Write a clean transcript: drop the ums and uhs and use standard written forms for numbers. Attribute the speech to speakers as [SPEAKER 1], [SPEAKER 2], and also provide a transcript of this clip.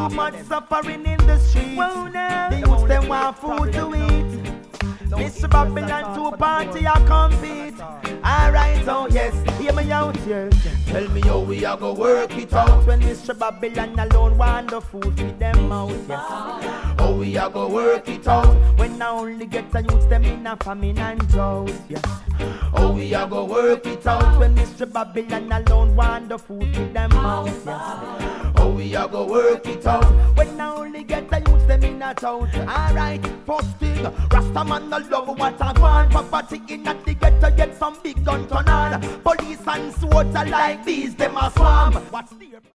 [SPEAKER 1] Too much suffering in the streets. The youths them want food to eat. Mr. Babylon to a party I compete. Alright, oh yes, hear me out, yes. Tell me how we are go work it out. When Mr. Babylon alone want the food feed them out, yes. How we are go work it out. When I only get the youths them in a famine and drought, yes. How we are go work it out. When Mr. Babylon alone want the food feed them out, yes. How we are go work it out. When I only get the youths them in a town. Alright, first thing, Rastaman no love what I want. Property in at the ghetto get some big gun turn on. Police and soldiers like these them a swarm. What's the